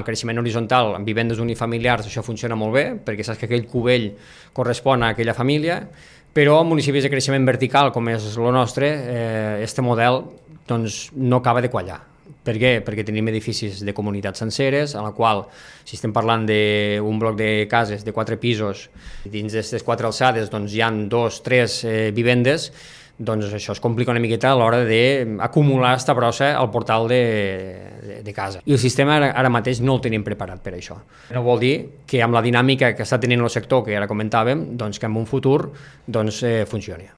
El creixement horitzontal en vivendes unifamiliars, això funciona molt bé, perquè saps que aquell cubell correspon a aquella família, però en municipis de creixement vertical, com és el nostre, este model doncs, no acaba de quallar. Per què? Perquè tenim edificis de comunitats senceres, en la qual, si estem parlant d'un bloc de cases de 4 pisos, dins d'aquestes 4 alçades doncs, hi ha 2 o 3 vivendes, doncs això es complica una miqueta a l'hora d'acumular aquesta brossa al portal de casa. I el sistema ara mateix no el tenim preparat per això. No vol dir que amb la dinàmica que està tenint el sector, que ara comentàvem, doncs que en un futur doncs, funcioni.